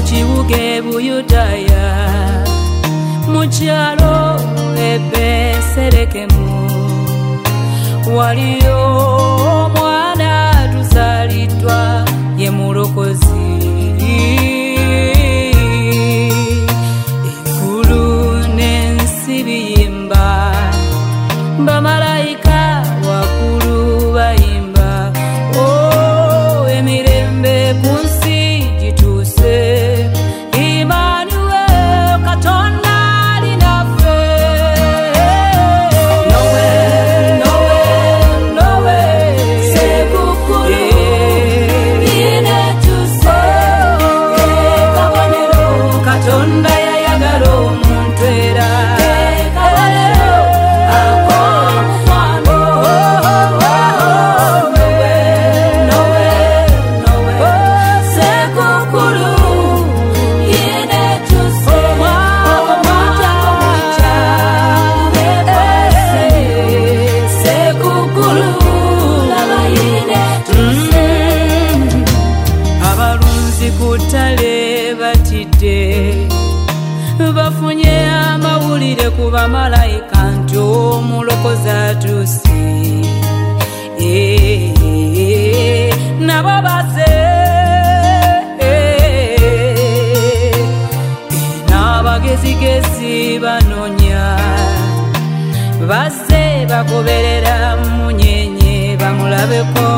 kibuga Buyudaaya mu kyalo Beserekemu waliyo omwana tuzaliddwa ye mulokozi eggulu n'ensi biyimba bamalayika waggulu bayimba emirembe ku nsi gituuse Emmanuel Katonda ali naffe Nowe sekukulu yinetuuse kabonero Katonda yayagala omuntu era kutale batidde bafunye amawulire ku bamalayika nti omulokozi atuuse nabo baze n'abagezigezi banoonya baze bagoberera munyenye bamulabeko